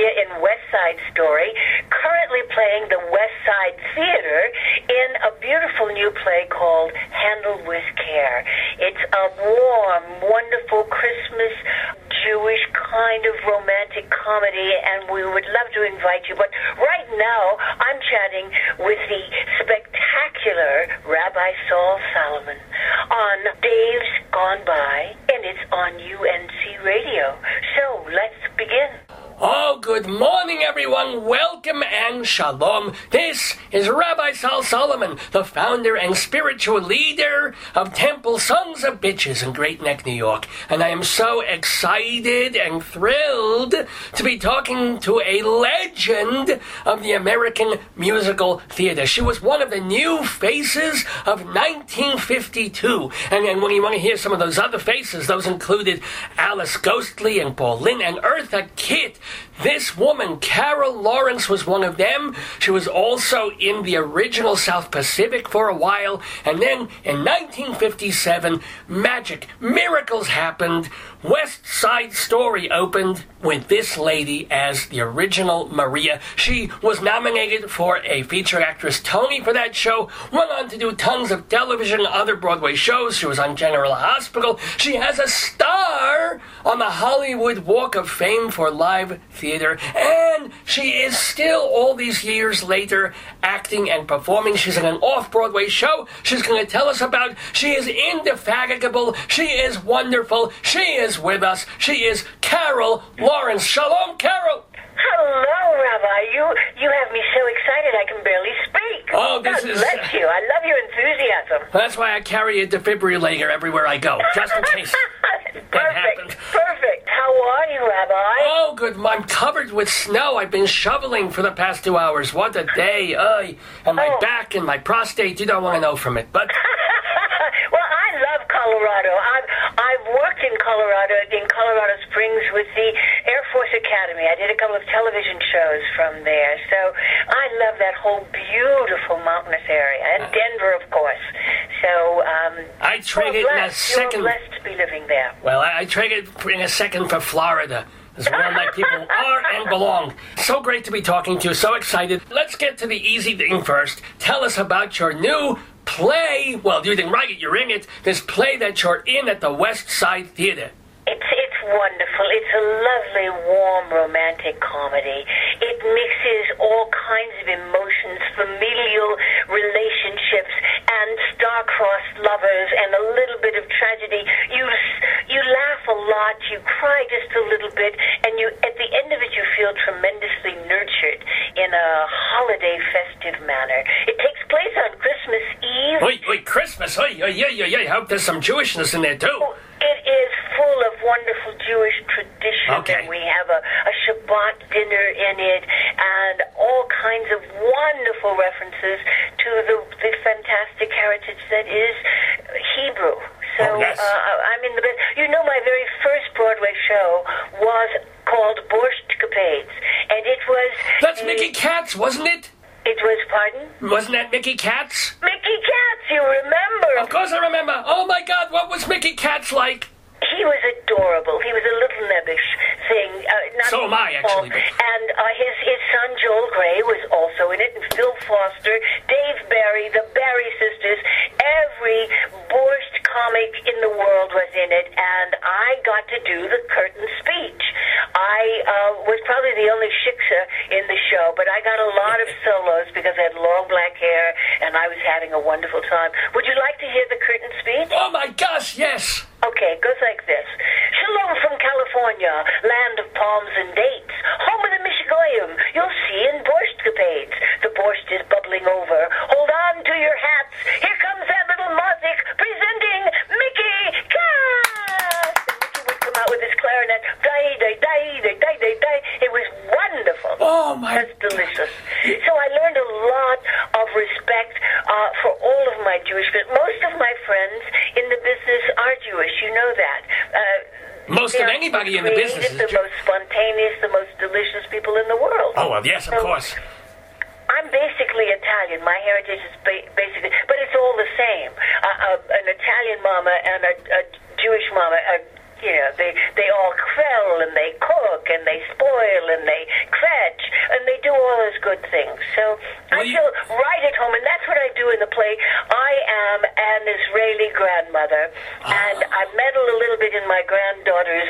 Maria in West Side Story, currently playing the West Side Theater in a beautiful new play called Handled with Care. It's a warm, wonderful Christmas Jewish kind of romantic comedy, and we would love to invite you. But right now, I'm chatting with the spectacular Rabbi Saul Solomon on Dave's Gone By, and it's on UNC Radio. So let's begin. Oh, good morning, everyone. Welcome and shalom. This is Rabbi Saul Solomon, the founder and spiritual leader of Temple Sons of Bitches in Great Neck, New York. And I am so excited and thrilled to be talking to a legend of the American musical theater. She was one of the new faces of 1952. And when you want to hear some of those other faces, those included Alice Ghostly and Pauline and Eartha Kitt. This woman, Carol Lawrence, was one of them. She was also in the original South Pacific for a while. And then in 1957, miracles happened. West Side Story opened with this lady as the original Maria. She was nominated for a feature actress Tony for that show, went on to do tons of television and other Broadway shows. She was on General Hospital. She has a star on the Hollywood Walk of Fame for live theater, and she is still, all these years later, acting and performing. She's in an off-Broadway show she's going to tell us about. She is indefatigable. She is wonderful. She is with us. She is Carol Lawrence. Shalom, Carol. Hello, Rabbi. You have me so excited I can barely speak. Oh, God bless you. I love your enthusiasm. That's why I carry a defibrillator everywhere I go, just in case that happens. Perfect. How are you, Rabbi? Oh, good. I'm covered with snow. I've been shoveling for the past 2 hours. What a day. And my back and my prostate, you don't want to know from it. But well, I love Colorado. I've worked in Colorado Springs with the Air Force Academy. I did a couple of television shows from there. So I love that whole beautiful mountainous area. And Denver, of course. So I trade it in a second. You're blessed to be living there. Well, I trade it in a second for Florida. As where my people are and belong. So great to be talking to you. So excited. Let's get to the easy thing first. Tell us about your new play. Well, you didn't write it. You're in it. This play that you're in at the West Side Theater. It's wonderful. It's a lovely, warm, romantic comedy. It mixes all kinds of emotions, familial relationships, and star-crossed lovers, and a little bit of tragedy. You laugh a lot, you cry just a little bit, and at the end of it you feel tremendously nurtured in a holiday festive manner. It takes place on Christmas Eve. Wait, Christmas. I hope there's some Jewishness in there, too. It is full of wonderful Jewish tradition. Okay. And we have a Shabbat dinner in it, and all kinds of wonderful references to the fantastic heritage that is Hebrew. So yes. I'm in the best. You know, my very first Broadway show was called Borscht Capades, and it was... That's Mickey Katz, wasn't it? It was, pardon? Wasn't that Mickey Katz? Mickey Katz, you remember? Of course I remember. Oh, my God, what was Mickey Katz like? He was adorable. He was a little nebbish thing. So am I, actually. And his son, Joel Grey, was also in it, and Phil Foster, Dave Barry, the Barry sisters. Every Borscht comic in the world was in it, and I got to do the curtain speech. I was probably the only shiksa in the show, but I got a lot of solos because I had long black hair, and I was having a wonderful time. Would you like to hear the curtain speech? Oh, my gosh, yes. Okay, it goes like this. Shalom from California, land of palms and dates, home of the Michigoyim, you'll see in Borscht Capades. The borscht is bubbling over. Hold on to your hats. Here comes that little Mazik presenting Mickey Katz. And Mickey would come out with his clarinet. It was wonderful. Oh, my... That's delicious. So I learned a lot of respect for all of my Jewish friends. Most of my friends in the business are Jewish. You know that. Most of anybody in the business is the most spontaneous, the most delicious people in the world. Oh, well, yes, of course. I'm basically Italian. My heritage is basically, but it's all the same. An Italian mama and a Jewish mama, they all quell and they cook and they spoil and they fetch and they do all those good things. So I feel right at home, and that's what I do in the play. I am an Israeli grandmother, and I meddle a little bit in my granddaughter's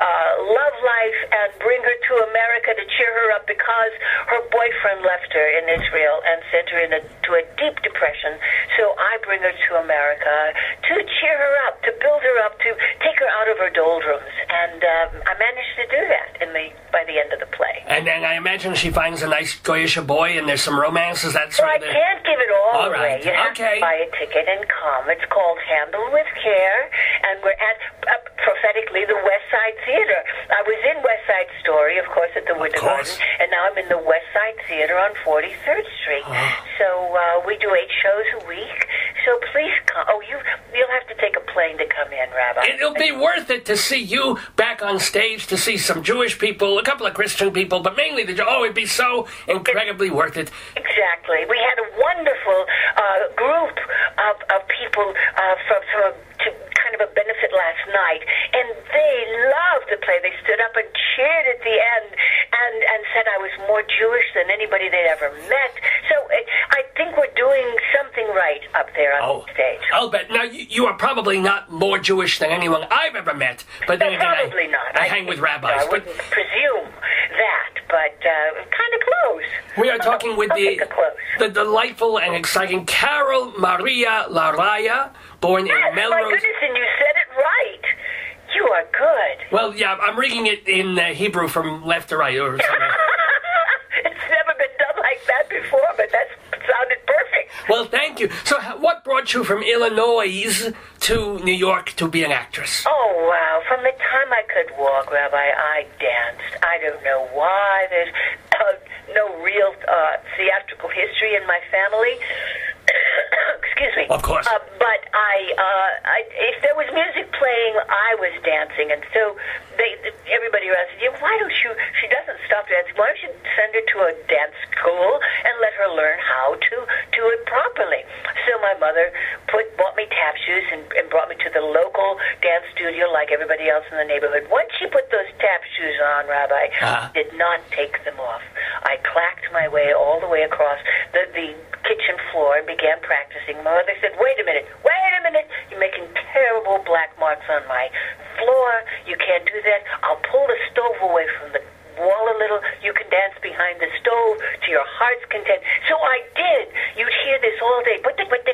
love life and bring her to America to cheer her up because her boyfriend left her in Israel and sent her into a deep depression. So I bring her to America to cheer her up, to build her up, to take her out of her doldrums, and I managed to do that by the end of the play. And then I imagine she finds a nice Goyish boy, and there's some romance. Is that So sort I of the... can't give it all away. Right. You have to buy a ticket and come. It's called Handle with Care, and we're at, prophetically, the West Side Theater. I was in West Side Story, of course, at the Winter Garden, and now I'm in the West Side Theater on 43rd Street. So we do 8 shows a week. So please come. Oh, you'll have to take a plane to come in, Rabbi. It'll be worth it to see you back on stage, to see some Jewish people, a couple of Christian people, but mainly it'd be so incredibly worth it. Exactly. We had a wonderful group of people from kind of a benefit last night, and they loved the play. They stood up and cheered at the end and said I was more Jewish than anybody they'd ever met. So I think we're doing something right up there on stage. I'll bet. Now, you are probably not more Jewish than anyone I've ever met, but then again, probably not. I hang with rabbis. I wouldn't presume that, but kind of close. We are talking with the delightful and exciting Carol Maria Laraya, born in Melrose. My goodness, and you said it right. You are good. Well, yeah, I'm reading it in Hebrew from left to right or something. It's never been done like that before, but that sounded perfect. Well, thank you. So what brought you from Illinois to New York to be an actress? Oh, wow. From the time I could walk, Rabbi, I danced. I don't know why. There's no real theatrical history in my family. Excuse me. Of course. But if there was music playing, I was dancing, and so everybody around said, "Why don't you?" She doesn't stop dancing. Why don't you send her to a dance school and let her learn how to do it properly? So my mother bought me tap shoes and brought me to the local dance studio, like everybody else in the neighborhood. Once she put those tap shoes on, Rabbi, did not take them off. I clacked my way all the way across the kitchen floor and began practicing. My mother said, wait a minute, you're making terrible black marks on my floor. You can't do that. I'll pull the stove away from the wall a little. You can dance behind the stove to your heart's content. So I did. You'd hear this all day,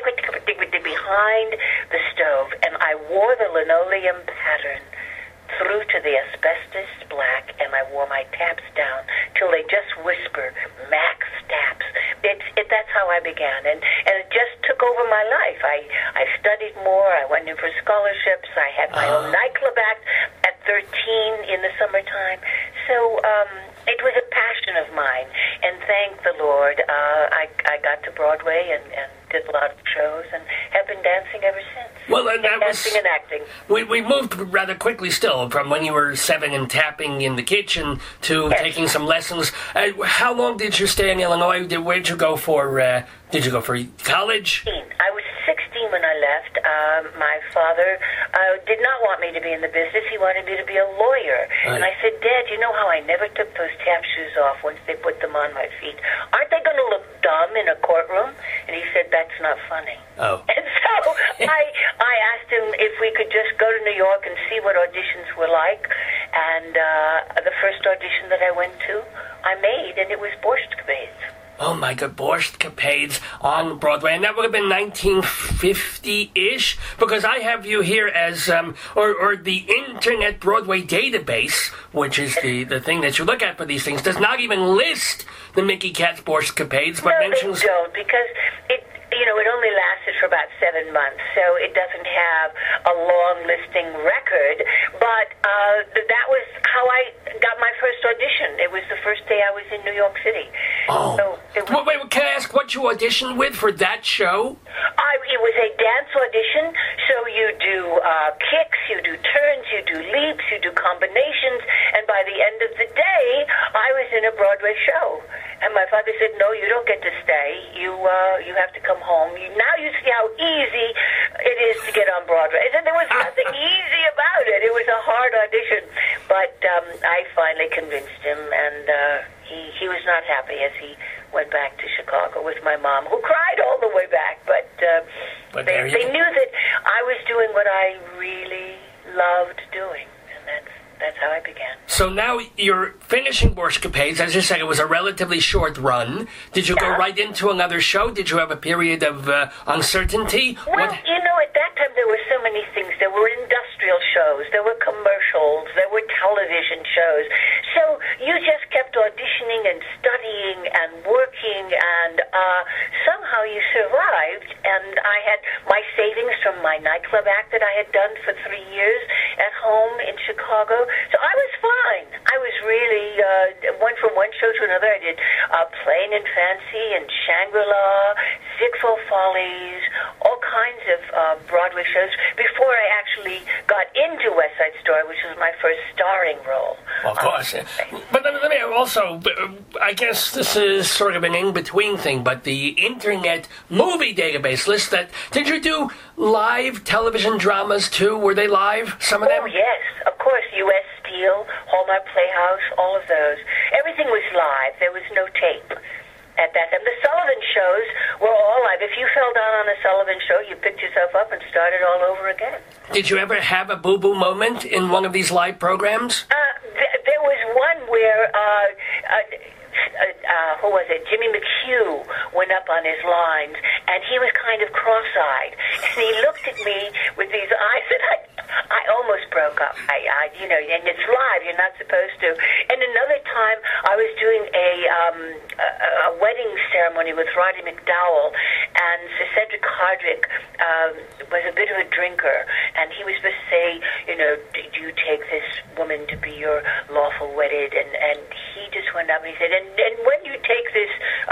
behind the stove, and I wore the linoleum pattern through to the asbestos black, and I wore my taps down till they just whisper, Max Taps. That's how I began, and it just took over my life. I studied more. I went in for scholarships. I had my own nightclub act at 13 in the summertime. So it was a passion of mine, and thank the Lord, I got to Broadway and did a lot of shows and have been dancing ever since. Well, and dancing and acting. We moved rather quickly still from when you were 7 and tapping in the kitchen to taking some lessons. How long did you stay in Illinois? Where'd you go for? Did you go for college? I was 16 when I left. My father did not want me to be in the business. He wanted me to be a lawyer. Right. And I said, Dad, you know how I never took those tap shoes off once they put them on my feet? Aren't they going to look dumb in a courtroom? And he said, that's not funny. Oh. And so I asked him if we could just go to New York and see what auditions were like. And the first audition that I went to, I made, and it was Borscht Capades. Oh my God, Borscht Capades on Broadway. And that would have been 1950-ish, because I have you here as, or the Internet Broadway Database, which is the thing that you look at for these things, does not even list the Mickey Katz Borscht Capades, but mentions... No, they don't, because it only lasted for about 7 months, so it doesn't have a long listing record, but that was how I got my first audition. It was the first day I was in New York City. Oh. So wait, can I ask what you auditioned with for that show? It was a dance audition, so you do kicks, you do turns, you do leaps, you do combinations, and by the end of the day, I was in a Broadway show. And my father said, no, you don't get to stay. You have to come home. Now you see how easy it is to get on Broadway. And there was nothing easy about it. It was a hard But I finally convinced him, and he was not happy as he went back to Chicago with my mom, who cried all the way back. But they knew that I was doing what I really loved doing, and that's how I began. So now you're finishing Borshcapades. As you said, it was a relatively short run. Did you go right into another show? Did you have a period of uncertainty? Well, at that time there were so many things. There were industrial shows, there were commercials, there were television shows. So you just kept auditioning and studying and working, and somehow you survived. And I had my savings from my nightclub act that I had done for 3 years at home in Chicago. So I was fine. I was really, went from one show to another. I did Plain and Fancy and Shangri-La, Ziegfeld Follies, all kinds of Broadway shows before I actually got into West Side Story, which was my first starring role. Of course. But let me also, I guess this is sort of an in-between thing, but the Internet Movie Database list did you do live television dramas too? Were they live, some of them? Oh, yes, of course. U.S. Steel, Hallmark Playhouse, all of those. Everything was live. There was no tape at that time. The Sullivan shows were all live. If you fell down on a Sullivan show, you picked yourself up and started all over again. Did you ever have a boo-boo moment in one of these live programs? There was one where, who was it? Jimmy McHugh went up on his lines, and he was kind of cross-eyed. And he looked at me with these eyes that I almost broke up. And it's live. You're not supposed to. And another time, I was doing a wedding ceremony with Roddy McDowell, and Sir Cedric Hardwicke was a bit of a drinker, and he was supposed to say, do you take this woman to be your lawful wedded? And he just went up and he said, and when you take this,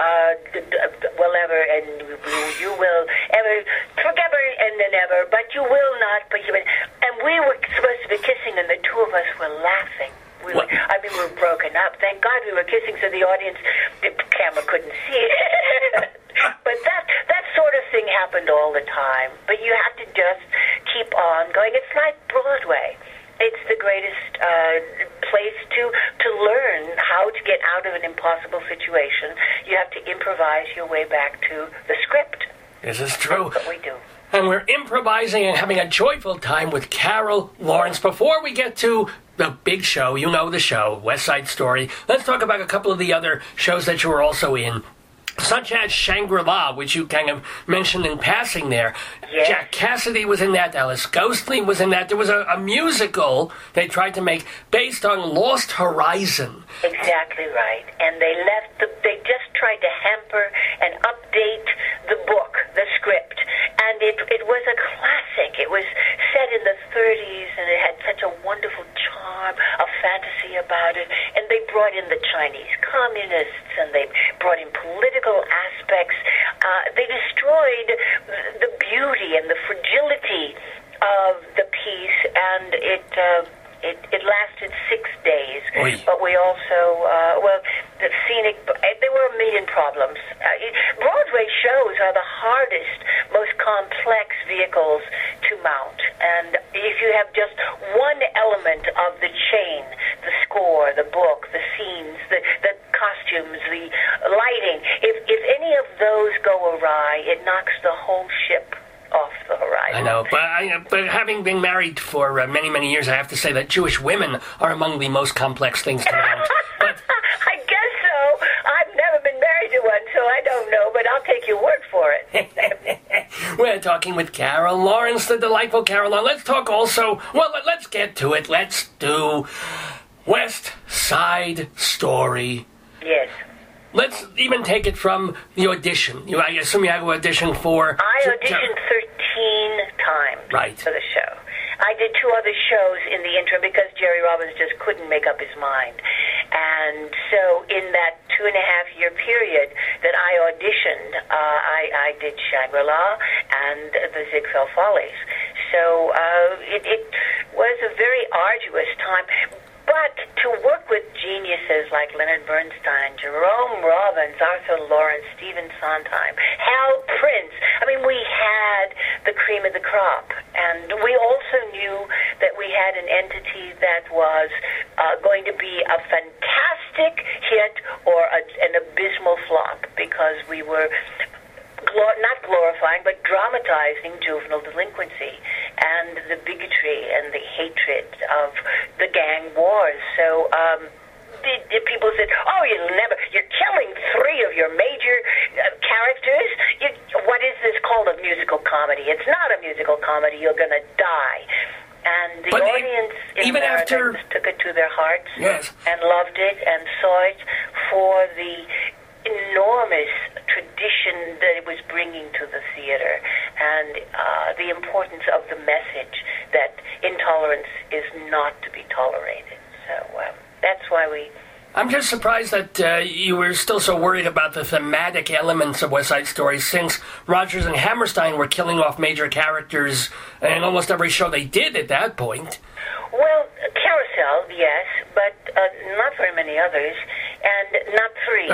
and you will ever, forever and then ever, but you will not, and we were supposed to be kissing, and the two of us were laughing. We were broken up. Thank God we were kissing, so the audience, the camera couldn't see it. But that sort of thing happened all the time. But you have to just keep on going. It's like Broadway. It's the greatest place to learn how to get out of an impossible situation. You have to improvise your way back to the script. This is true. That's what we do. And we're improvising and having a joyful time with Carol Lawrence. Before we get to the big show, the show, West Side Story, let's talk about a couple of the other shows that you were also in, such as Shangri-La, which you kind of mentioned in passing there. Yes. Jack Cassidy was in that. Alice Ghostley was in that. There was a musical they tried to make based on Lost Horizon. Exactly right. And they just tried to hamper and update the book, the script. And it was a classic. It was set in the 30s, and it had such a wonderful charm, a fantasy about it. And they brought in the Chinese communists, and they brought in political aspects. They destroyed the beauty and the fragility of the piece, and it lasted 6 days. Oy. But we also, the scenic, there were a million problems. Broadway shows are the hardest, most complex vehicles to mount. And if you have just one element of the chain, the score, the book, the scenes, the costumes, the lighting, if any of those go awry, it knocks the whole ship off the horizon. I know, but having been married for many, many years, I have to say that Jewish women are among the most complex things to mount. But I guess so. I've never been married to one, so I don't know, but I'll take your word for it. We're talking with Carol Lawrence, the delightful Carol Lawrence. Let's talk also, let's get to it. Let's do West Side Story. Yes. Let's even take it from the audition. I assume you had to audition for... I auditioned 13 times for the show. I did 2 other shows in the interim because Jerry Robbins just couldn't make up his mind. And so in that 2.5-year period that I auditioned, I did Shangri-La and the Ziegfeld Follies. So it was a very arduous time. But to work with geniuses like Leonard Bernstein, Jerome Robbins, Arthur Lawrence, Stephen Sondheim, Hal Prince, we had the cream of the crop. And we also knew that we had an entity that was going to be a fantastic hit or an abysmal flop, because we were not glorifying, but dramatizing juvenile delinquency and the bigotry and the hatred of the gang wars. So people said, "Oh, you're killing three of your major characters. What is this called, a musical comedy? It's not a musical comedy. You're going to die." And the audience in America took it to their hearts, yes, and loved it and saw it for the enormous tradition that it was bringing to the theater, and the importance of the message that intolerance is not to be tolerated. So that's why we... I'm just surprised that you were still so worried about the thematic elements of West Side Story, since Rodgers and Hammerstein were killing off major characters in almost every show they did at that point. Well, Carousel, yes, but not very many others, and not three,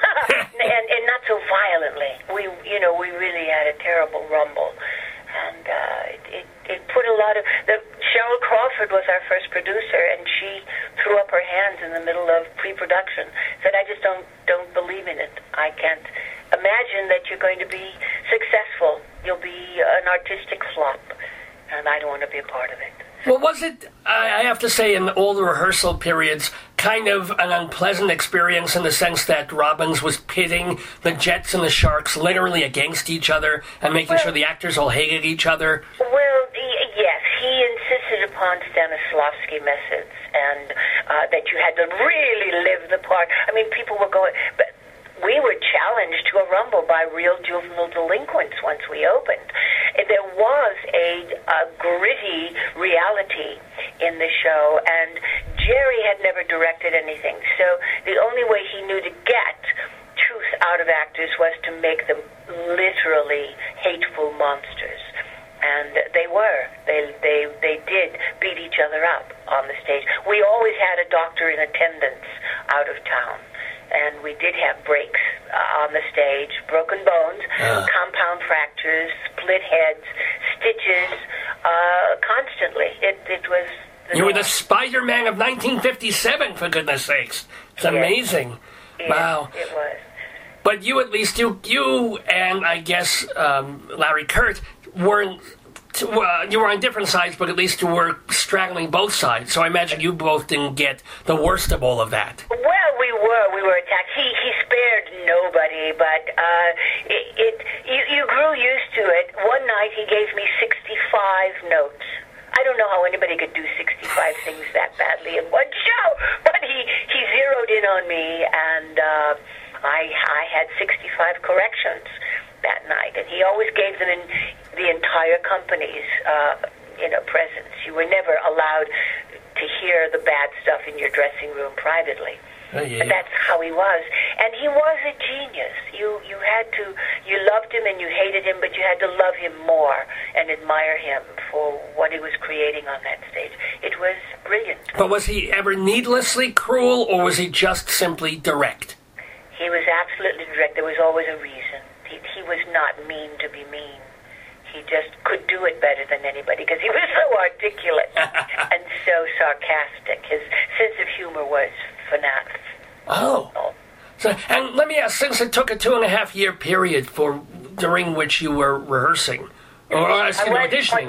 and not so violently. We really had a terrible rumble, and it put a lot of... Cheryl Crawford was our first producer, and she threw up her hands in the middle of pre-production, said, "I just don't believe in it. I can't imagine that you're going to be successful. You'll be an artistic flop, and I don't want to be a part of it." Well, was it, I have to say, in all the rehearsal periods, kind of an unpleasant experience in the sense that Robbins was pitting the Jets and the Sharks literally against each other and making sure the actors all hated each other? Well, yes, he insisted upon Stanislavski methods, and that you had to really live the part. I mean, people were going... But we were challenged to a rumble by real juvenile delinquents once we opened. There was a gritty reality in the show, and Jerry had never directed anything, so the only way he knew to get truth out of actors was to make them literally hateful monsters. And they were. They did beat each other up on the stage. We always had a doctor in attendance out of town. And we did have breaks on the stage, broken bones, compound fractures, split heads, stitches, constantly. It was... You were the Spider-Man of 1957, for goodness sakes. It's amazing. Yes, wow. It was. But you, at least, you and I guess Larry Kert weren't... you were on different sides, but at least you were straddling both sides. So I imagine you both didn't get the worst of all of that. Well, we were attacked. He spared nobody, but you grew used to it. One night he gave me 65 notes. I don't know how anybody could do 65 things that badly in one show, but he zeroed in on me, and I had 65 corrections that night, and he always gave them in the entire company's presence. You were never allowed to hear the bad stuff in your dressing room privately. But that's how he was. And he was a genius. You loved him and you hated him, but you had to love him more and admire him for what he was creating on that stage. It was brilliant. But was he ever needlessly cruel, or was he just simply direct? He was absolutely direct. There was always a reason. He was not mean to be mean. He just could do it better than anybody because he was so articulate and so sarcastic. His sense of humor was phenomenal. Oh. So, and let me ask, since it took a 2.5-year period during which you were rehearsing, auditioning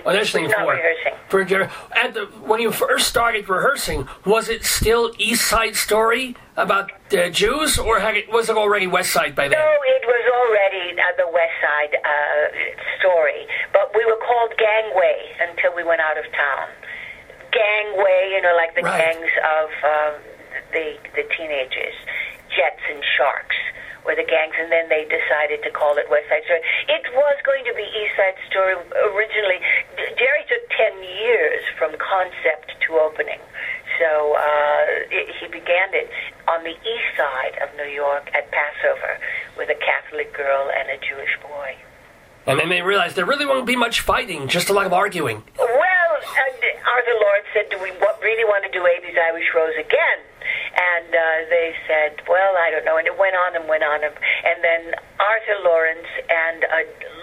when you first started rehearsing, was it still East Side Story about Jews, or was it already West Side by then? No, it was already the West Side Story, but we were called Gangway until we went out of town. Gangway, like the gangs of the teenagers, Jets and Sharks were the gangs, and then they decided to call it West Side Story. It was going to be East Side Story originally. Jerry took 10 years from concept to opening. So he began it on the east side of New York at Passover with a Catholic girl and a Jewish boy. And then they realized there really won't be much fighting, just a lot of arguing. Well, Arthur Lawrence said, "Do we really want to do Abe's Irish Rose again?" And they said, "Well, I don't know." And it went on and went on. And then Arthur Lawrence and a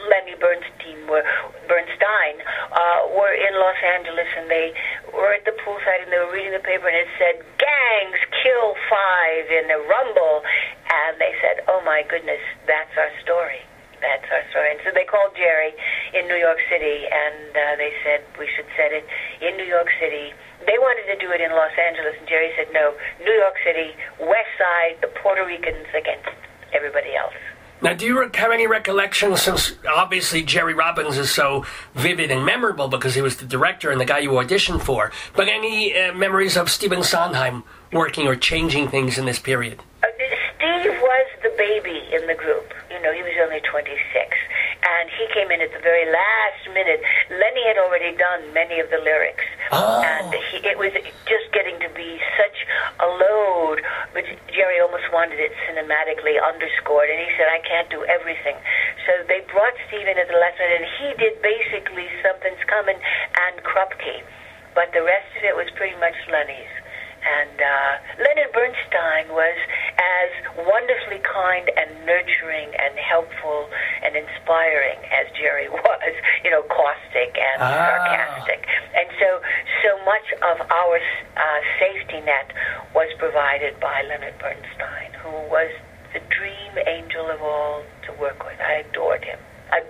Lenny Bernstein were in Los Angeles, and they were at the poolside, and they were reading the paper, and it said, "Gangs kill 5 in a rumble." And they said, "Oh, my goodness, that's our story. That's our story." And so they called Jerry in New York City, and they said we should set it in New York City. They wanted to do it in Los Angeles, and Jerry said, "No, New York City, West Side, the Puerto Ricans against everybody else." Now, do you have any recollections, since obviously Jerry Robbins is so vivid and memorable because he was the director and the guy you auditioned for, but any memories of Stephen Sondheim working or changing things in this period? Steve was the baby in the group. You know, he was only 26, and he came in at the very last minute. Lenny had already done many of the lyrics, and it was just getting to be such a load, but Jerry almost wanted it cinematically underscored, and he said, "I can't do everything." So they brought Steve in at the last minute, and he did basically Something's Coming and Krupke, but the rest of it was pretty much Lenny's. And Leonard Bernstein was as wonderfully kind and nurturing and helpful and inspiring as Jerry was, you know, caustic and sarcastic. And so much of our safety net was provided by Leonard Bernstein, who was the dream angel of all to work with. I adored him.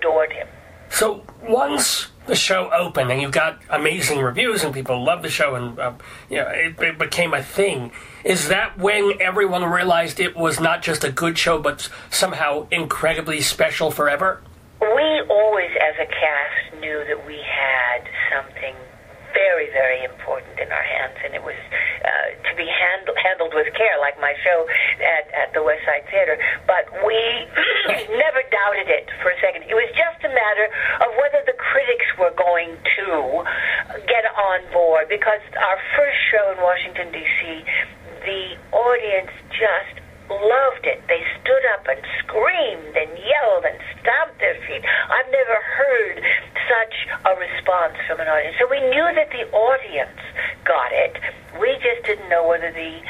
So once the show opened and you got amazing reviews and people loved the show and it became a thing, is that when everyone realized it was not just a good show but somehow incredibly special forever? We always, as a cast, knew that we had something very, very important in our hands, and it was to be handled with care, like my show at the West Side Theater. But we never doubted it for a second. It was just a matter of whether the critics were going to get on board, because our first show in Washington, D.C., the audience just loved it. They stood up and screamed and yelled and stomped their feet. I've never heard such a response from an audience. So we knew that the audience got it. We just didn't know whether the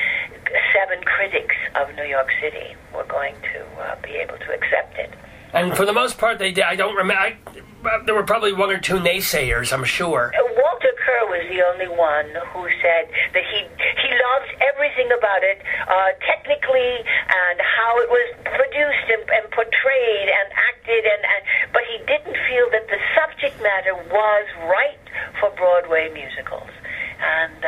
7 critics of New York City were going to be able to accept it. And for the most part, they did. I don't remember. There were probably 1 or 2 naysayers, I'm sure. Walter Kerr was the only one who said that he loved everything about it, technically, and how it was produced and portrayed and acted, but he didn't feel that the subject matter was right for Broadway musicals. And,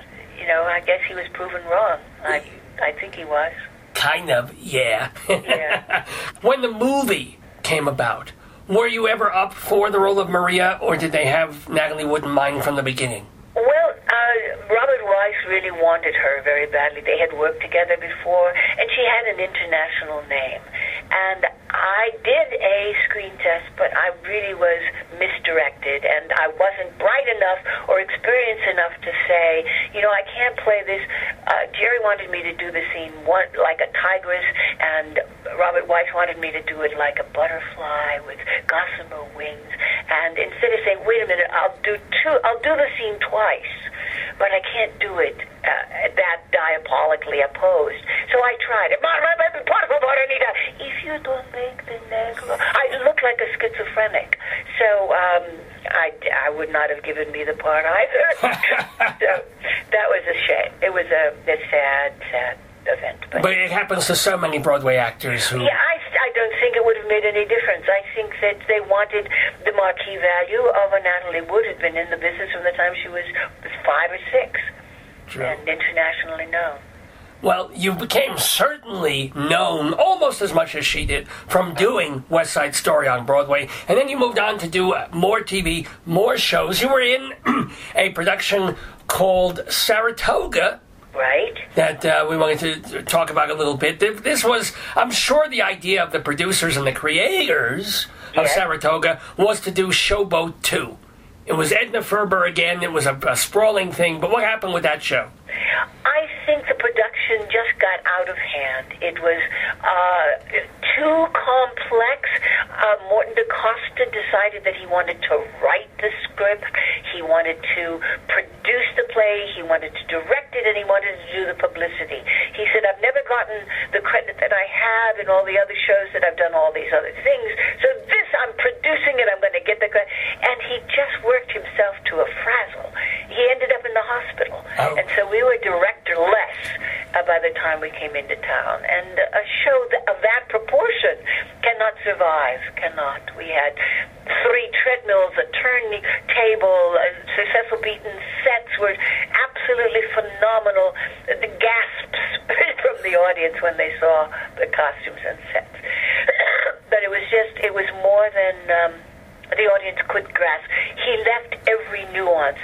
I guess he was proven wrong. I think he was. Kind of, yeah. Yeah. When the movie came about, were you ever up for the role of Maria, or did they have Natalie Wood in mind from the beginning? Well, Robert Weiss really wanted her very badly. They had worked together before, and she had an international name. And I did a screen test, but I really was misdirected, and I wasn't bright enough or experienced enough to say, I can't play this. Jerry wanted me to do the scene like a tigress, and Robert Weiss wanted me to do it like a butterfly with gossamer wings. And instead of saying, "Wait a minute, I'll do the scene twice, but I can't do it that diabolically opposed." So I tried it. If you don't make the negro, I looked like a schizophrenic. So I would not have given me the part either. So that was a shame. It was a sad event. But it happens to so many Broadway actors who... Yeah, I don't think it would have made any difference. I think that they wanted the marquee value of a Natalie Wood, who had been in the business from the time she was 5 or 6. True. And internationally known. Well, you became certainly known almost as much as she did from doing West Side Story on Broadway, and then you moved on to do more TV, more shows. You were in a production called Saratoga. Right. That we wanted to talk about a little bit. This was, I'm sure, the idea of the producers and the creators of Saratoga was to do Showboat 2. It was Edna Ferber again. It was a sprawling thing. But what happened with that show? I think the production just got out of hand. It was too complex. Morton DaCosta decided that he wanted to write the script. He wanted to produce the play. He wanted to direct it, and he wanted to do the publicity. He said, "I've never gotten the credit that I have in all the other shows that I've done all these other things. So this, I'm producing by the time we came into town. And a show of that proportion cannot survive, cannot. We had 3 treadmills, a turntable, Cecil Beaton sets were absolutely phenomenal. The gasps from the audience when they saw the costumes and sets. But it was more than the audience could grasp. He left every nuance,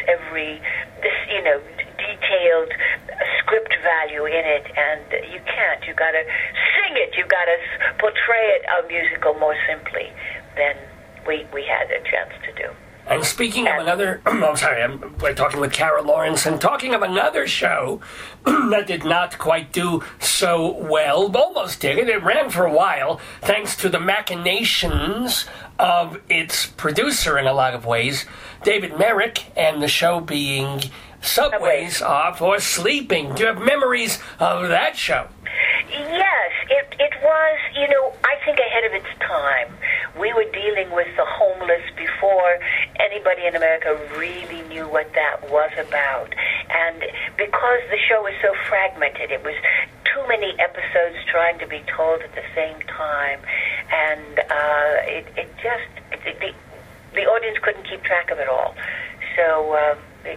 detailed script value in it, and you can't. You got to sing it. You got to portray it a musical more simply than we had a chance to do. And speaking of another, we're talking with Kara Lawrence, and talking of another show that did not quite do so well, almost did. It ran for a while, thanks to the machinations of its producer in a lot of ways, David Merrick, and the show being Subways Are for Sleeping. Do you have memories of that show? Yes, it was, I think ahead of its time. We were dealing with the homeless before anybody in America really knew what that was about. And because the show was so fragmented, it was too many episodes trying to be told at the same time. And the audience couldn't keep track of it all. So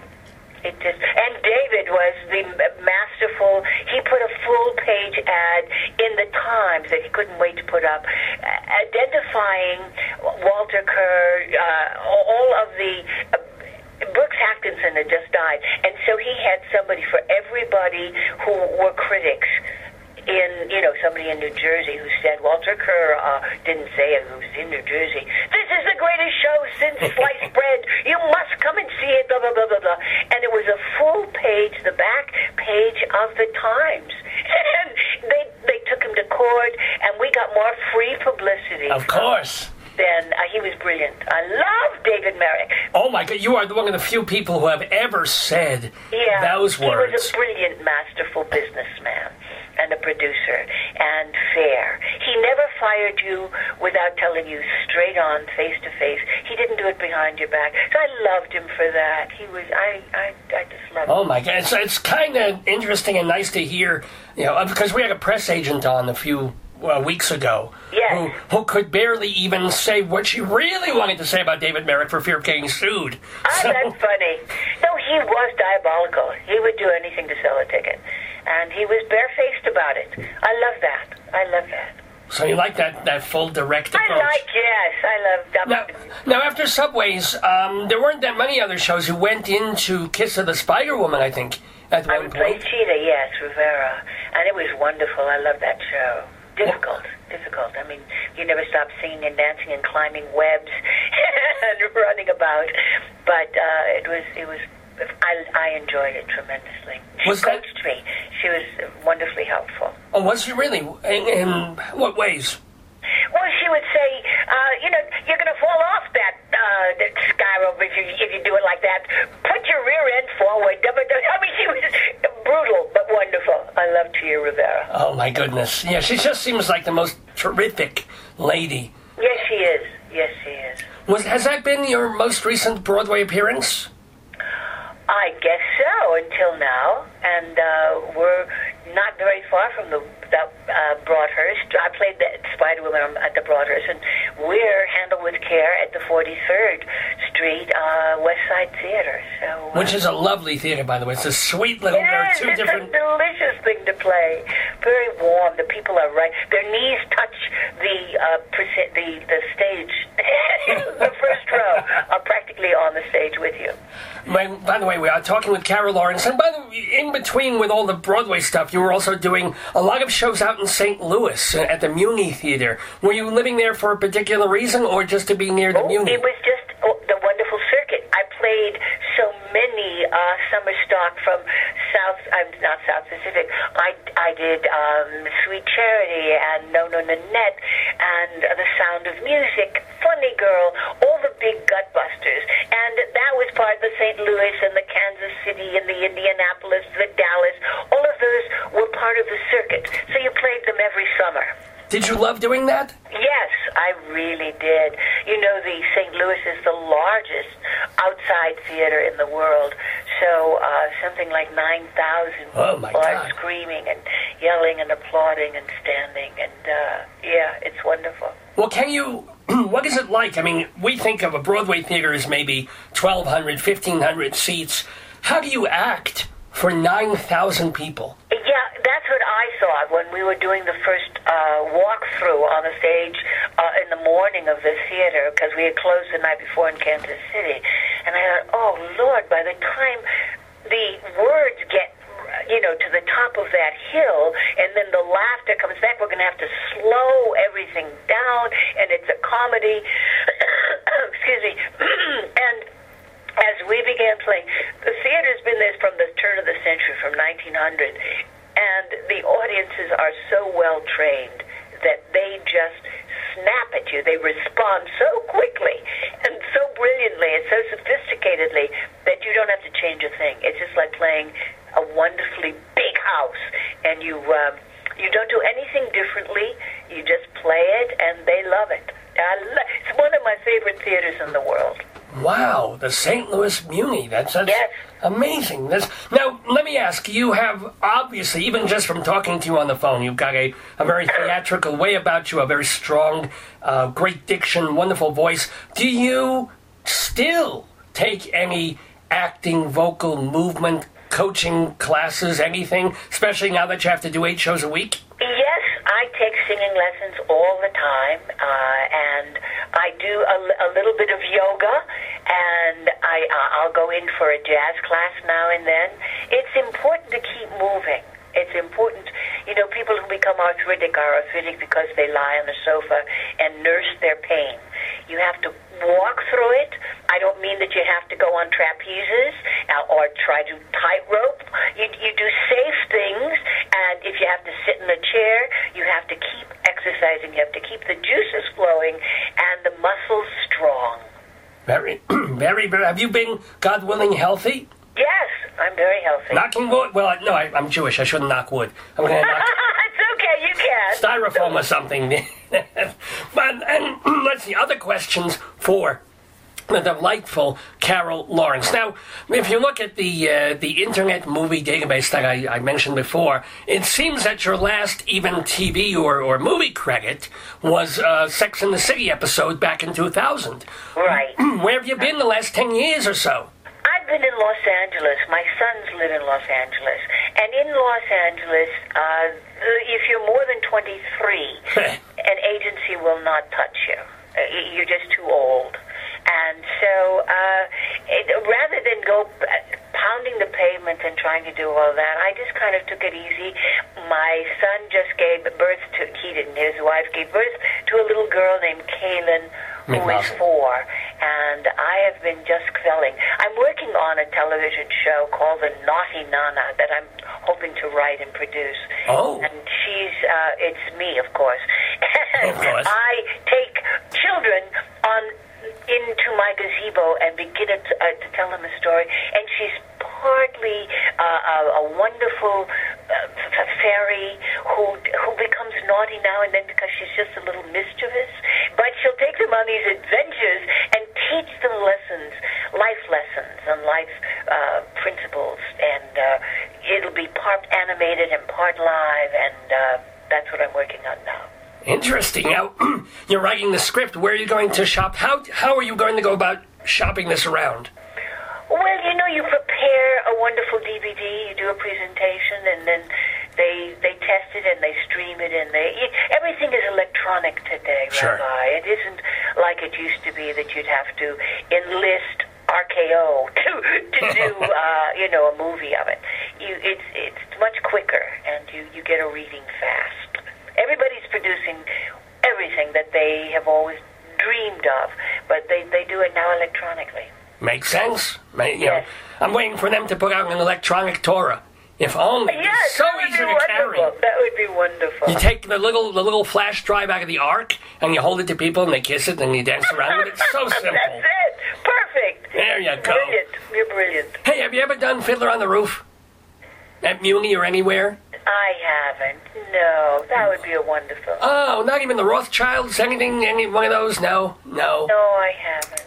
and David was the masterful. He put a full-page ad in the Times that he couldn't wait to put up, identifying Walter Kerr, all of the. Brooks Atkinson had just died, and so he had somebody for everybody who were critics. Somebody in New Jersey who said, Walter Kerr didn't say it, who's in New Jersey, this is the greatest show since sliced bread. You must come and see it, blah, blah, blah, blah, blah. And it was a full page, the back page of the Times. And they took him to court, and we got more free publicity. Of course. Then he was brilliant. I love David Merrick. Oh, my God. You are one of the few people who have ever said those words. He was a brilliant, masterful businessman and a producer, and fair. He never fired you without telling you straight on, face to face. He didn't do it behind your back. So I loved him for that. He was, I just loved him. Oh my God, it's kind of interesting and nice to hear, because we had a press agent on a few weeks ago, yes, who could barely even say what she really wanted to say about David Merrick for fear of getting sued. That's funny. No, he was diabolical. He would do anything to sell a ticket. And he was barefaced about it. I love that. So you like that full direct approach? I love that. Now, after Subways, there weren't that many other shows. You went into Kiss of the Spider Woman, I think, at one point. I played Cheetah, yes, Rivera. And it was wonderful. I love that show. Difficult. I mean, you never stop singing and dancing and climbing webs and running about. But it was. I enjoyed it tremendously. She coached me. She was wonderfully helpful. Oh, was she really? In what ways? Well, she would say, you're going to fall off that skyrope if you do it like that. Put your rear end forward. I mean, she was brutal but wonderful. I love Tia Rivera. Oh, my goodness. Yeah, she just seems like the most terrific lady. Yes, she is. Has that been your most recent Broadway appearance? I guess so, until now. And we're not very far from the Broadhurst. I played the Spider-Woman at the Broadhurst, and we're Handled with Care at the 43rd Street West Side Theater. So, which is a lovely theater, by the way. It's a sweet little... It's a delicious thing to play. Very warm. The people are right. Their knees touch the stage. The first row are practically on the stage with you. By the way, we are talking with Kara Lawrence, and by the way, in between with all the Broadway stuff, you were also doing a lot of shows out in St. Louis at the Muni Theater. Were you living there for a particular reason, or just to be near the Muni? It was just the wonderful circuit. I played so many summer stock from not South Pacific. I did Sweet Charity and No Nanette and The Sound of Music, Funny Girl, all the big gutbusters. And that was part of the St. Louis and the Kansas City and the Indianapolis, the Dallas. All of those were part of the circuit. So you played them every summer. Did you love doing that? Yes, I really did. The St. Louis is the largest outside theater in the world. So something like 9,000 Oh, my are God. screaming and yelling and applauding and standing. And, yeah, it's wonderful. Well, can you, what is it like? I mean, we think of a Broadway theater as maybe 1,200, 1,500 seats. How do you act for 9,000 people? Yeah, that's what I thought when we were doing the first walkthrough on the stage in the morning of the theater, because we had closed the night before in Kansas City. And I thought, oh, Lord, by the time the words get, to the top of that hill, and then the laughter comes back, we're going to have to slow everything down, and it's a comedy. Excuse me. And as we began playing, the theater's been there from the turn of the century, from 1900, and the audiences are so well trained that they just snap at you. They respond so quickly and so brilliantly and so sophisticatedly that you don't have to change a thing. It's just like playing a wonderfully big house, and you don't do anything differently. You just play it, and they love it. It's one of my favorite theaters in the world. Wow, the St. Louis Muni. That's Yes. amazing. Now, let me ask, you have, obviously, even just from talking to you on the phone, you've got a very theatrical way about you, a very strong, great diction, wonderful voice. Do you still take any acting, vocal, movement, coaching classes, anything, especially now that you have to do 8 shows a week? Yes, I take singing lessons all the time, and I do a little bit of yoga, and I'll go in for a jazz class now and then. It's important to keep moving. It's important, people who become arthritic are arthritic because they lie on the sofa and nurse their pain. You have to walk through it. I don't mean that you have to go on trapezes or try to tightrope. You do safe things, and if you have to sit in a chair, you have to keep exercising. You have to keep the juices flowing and the muscles strong. Very, very, very. Have you been, God willing, healthy? Yes, I'm very healthy. Knocking wood? Well, no, I'm Jewish. I shouldn't knock wood. I'm going to knock It's okay, you can. styrofoam or something. And let's see, other questions for the delightful Carol Lawrence. Now, if you look at the Internet Movie Database that I mentioned before, it seems that your last even TV or movie credit was a Sex and the City episode back in 2000. Right. Where have you been the last 10 years or so? I've been in Los Angeles. My sons live in Los Angeles. And in Los Angeles, if you're more than 23, an agency will not touch you. You're just too old. And so rather than go pounding the pavement and trying to do all that, I just kind of took it easy. My son just gave birth to, his wife gave birth to a little girl named Kaylin, who is 4. And I have been just excelling. I'm working on a television show called The Naughty Nana that I'm hoping to write and produce. Oh. And it's me, of course. Of course. I take children into my gazebo and begin to tell them a story. And she's partly a wonderful fairy who becomes naughty now and then because she's just a little mischievous. But she'll take them on these adventures and teach them lessons, life lessons and life principles. And it'll be part animated and part live, and that's what I'm working on now. Interesting. Now, you're writing the script. Where are you going to shop? How are you going to go about shopping this around? Well, you prepare a wonderful DVD, you do a presentation, and then they test it and they stream it, and everything is electronic today, Sure. Rabbi. It isn't like it used to be that you'd have to enlist RKO to do a movie of it. It's much quicker, and you get a reading fast. Everybody's producing everything that they have always dreamed of, but they do it now electronically. Makes sense. Yes. I'm waiting for them to put out an electronic Torah. If only. Yes, It's so that would easy be to wonderful. carry. That would be wonderful. You take the little flash drive out of the Ark, and you hold it to people, and they kiss it, and you dance around with it. It's so simple. That's it. Perfect. There you go. Brilliant. You're brilliant. Hey, have you ever done Fiddler on the Roof? At Muni or anywhere? I haven't. No, that would be a wonderful. Oh, not even the Rothschilds? Any one of those? No? No, I haven't.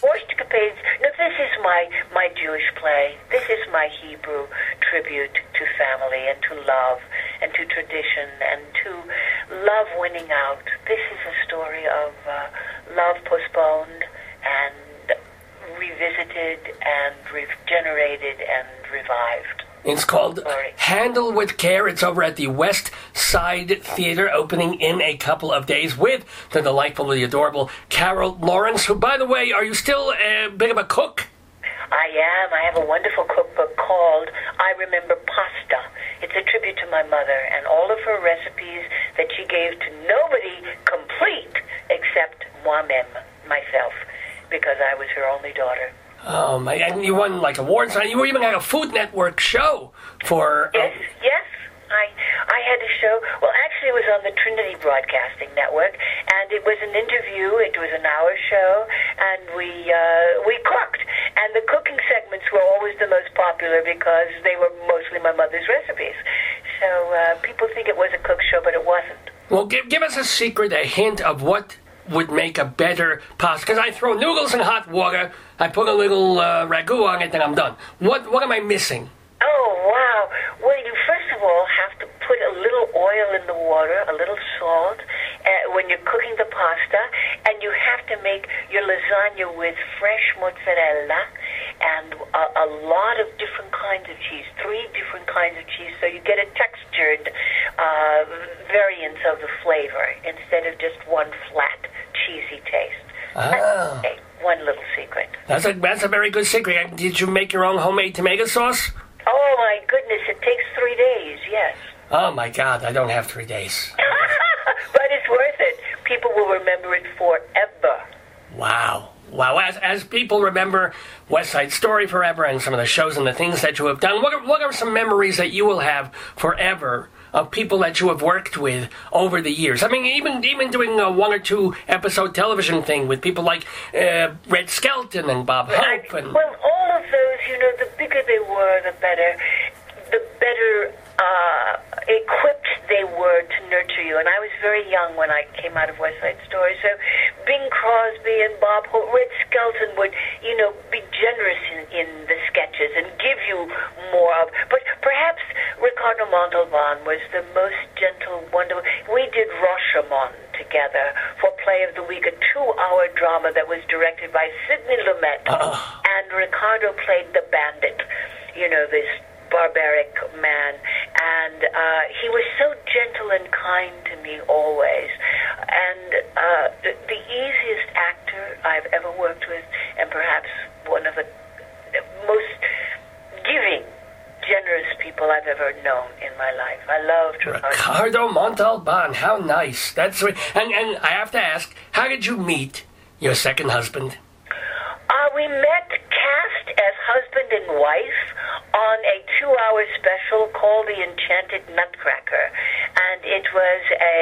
Worshippades. No, this is my Jewish play. This is my Hebrew tribute to family and to love and to tradition and to love winning out. This is a story of love postponed and revisited and regenerated and revived. It's called Handle with Care. It's over at the West Side Theater, opening in a couple of days with the delightful, the adorable Carol Lawrence, who, by the way, are you still a bit of a cook? I am. I have a wonderful cookbook called I Remember Pasta. It's a tribute to my mother and all of her recipes that she gave to nobody complete except moi-même, myself, because I was her only daughter. Oh, my, and you won, like, awards. You were even at a Food Network show for... Yes. I had a show. Well, actually, it was on the Trinity Broadcasting Network, and it was an interview. It was an hour show, and we cooked. And the cooking segments were always the most popular because they were mostly my mother's recipes. So people think it was a cook show, but it wasn't. Well, give us a secret, a hint of what would make a better pasta. Because I throw noodles in hot water, I put a little ragu on it, and I'm done. What am I missing? Oh, wow. Well, you first of all have to put a little oil in the water, a little salt, when you're cooking the pasta, and you have to make your lasagna with fresh mozzarella and a lot of different kinds of cheese, 3 different kinds of cheese, so you get a textured variance of the flavor instead of just one flat, cheesy taste. Ah. Okay, one little secret. That's a very good secret. Did you make your own homemade tomato sauce? Oh, my goodness, it takes 3 days, yes. Oh, my God, I don't have 3 days. But it's worth it. People will remember it forever. Wow. As people remember West Side Story forever and some of the shows and the things that you have done, what are some memories that you will have forever of people that you have worked with over the years? I mean, even doing a 1 or 2 episode television thing with people like Red Skelton and Bob Hope. Well, all of those, the bigger they were, the better equipped they were to nurture you. And I was very young when I came out of West Side Story. So Bing Crosby and Bob Hope, Red Skelton would, be generous in the sketches and give you more of. But perhaps Ricardo Montalban was the most gentle, wonderful. We did Rashomon together for Play of the Week, a 2-hour drama that was directed by Sidney Lumet. And Ricardo played the bandit, this barbaric man, and he was so gentle and kind to me always, and the easiest actor I've ever worked with, and perhaps one of the most giving, generous people I've ever known in my life. I loved Ricardo Montalban. How nice. That's sweet. And I have to ask, how did you meet your second husband? We met cast as husband and wife on a 2-hour special called The Enchanted Nutcracker. And it was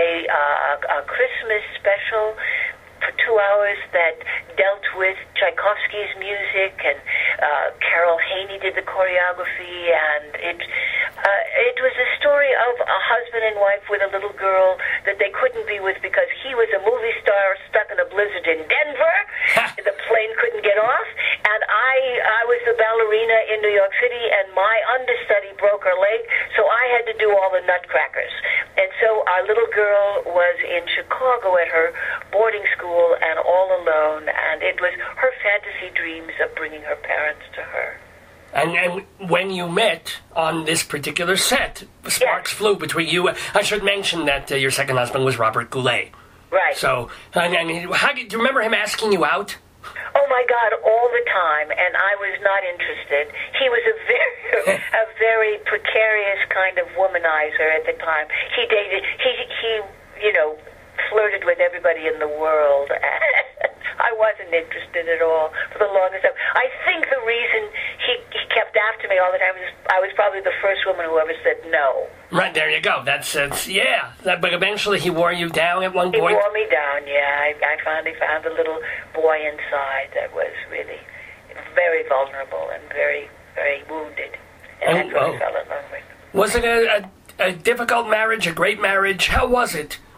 a Christmas special for 2 hours that dealt with Tchaikovsky's music, and Carol Haney did the choreography, and it was a story of a husband and wife with a little girl that they couldn't be with because he was a movie star stuck in a blizzard in Denver. The plane couldn't get off, and I was the ballerina in New York City, and my understudy broke her leg, so I had to do all the nutcrackers. And so our little girl was in Chicago at her boarding school and all alone, and it was her fantasy dreams of bringing her parents to her. And when you met on this particular set, sparks flew between you. I should mention that your second husband was Robert Goulet. Right. So, do you remember him asking you out? Oh my God, all the time, and I was not interested. He was a very precarious kind of womanizer at the time. He dated, he flirted with everybody in the world. I wasn't interested at all for the longest time. I think the reason he kept after me all the time is I was probably the first woman who ever said no. Right, there you go. But eventually he wore you down at one point? He wore me down, yeah. I finally found a little boy inside that was really very vulnerable and very, very wounded. And that's what I fell in love with. Was it a difficult marriage, a great marriage? How was it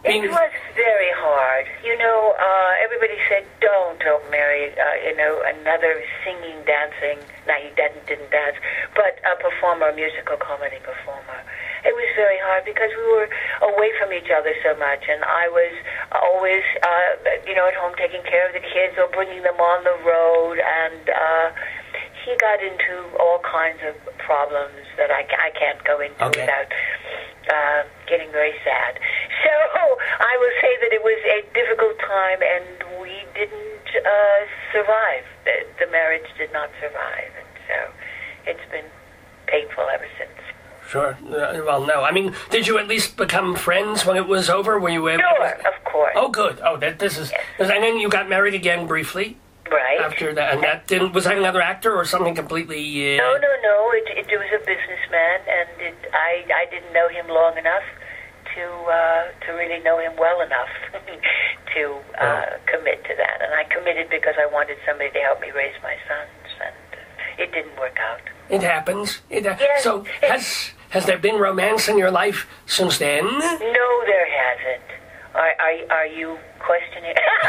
Being... It was very hard. Everybody said, don't marry, another singing, dancing, no, he didn't dance, but a performer, a musical comedy performer. It was very hard because we were away from each other so much, and I was always, at home taking care of the kids or bringing them on the road, and he got into all kinds of problems that I can't go into without getting very sad. So I will say that it was a difficult time, and we didn't survive. The marriage did not survive, and so it's been painful ever since. Sure. Well, no. I mean, did you at least become friends when it was over? Were you able? Sure, of course. Oh, good. Oh, this is. Yes. And then you got married again briefly. Right. After that, and that didn't. Was that another actor or something completely? No. It was a businessman, and I didn't know him long enough to really know him well enough to commit to that. And I committed because I wanted somebody to help me raise my sons, and it didn't work out. It happens. Yes, so has there been romance in your life since then? No, there hasn't. Are you questioning?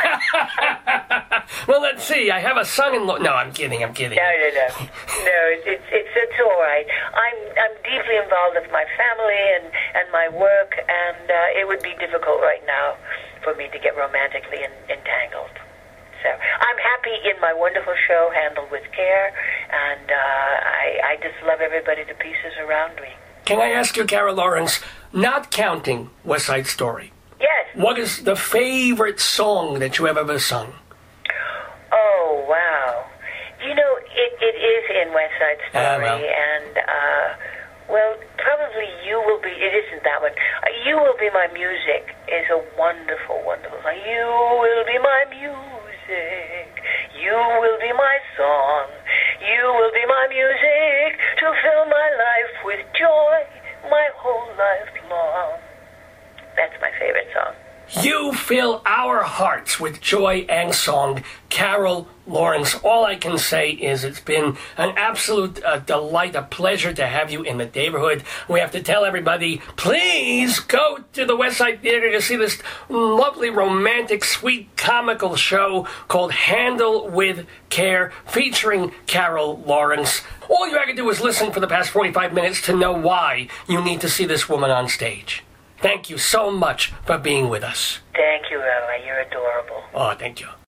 Well, let's see. I have a son-in-law. No, I'm kidding. No. No, it's all right. I'm deeply involved with my family and my work, and it would be difficult right now for me to get romantically entangled. So I'm happy in my wonderful show, Handled with Care, and I just love everybody to pieces around me. Can I ask you, Carol Lawrence, not counting West Side Story, yes, what is the favorite song that you have ever sung? Oh, wow. It is in West Side Story, and, probably You Will Be, it isn't that one. You Will Be My Music is a wonderful, wonderful song. You will be my music. You will be my song. You will be my music to fill my life with joy my whole life long. That's my favorite song. You fill our hearts with joy and song, Carol Lawrence. All I can say is it's been an absolute delight, a pleasure to have you in the neighborhood. We have to tell everybody, please go to the West Side Theater to see this lovely, romantic, sweet, comical show called Handle with Care, featuring Carol Lawrence. All you have to do is listen for the past 45 minutes to know why you need to see this woman on stage. Thank you so much for being with us. Thank you, Rabbi. You're adorable. Oh, thank you.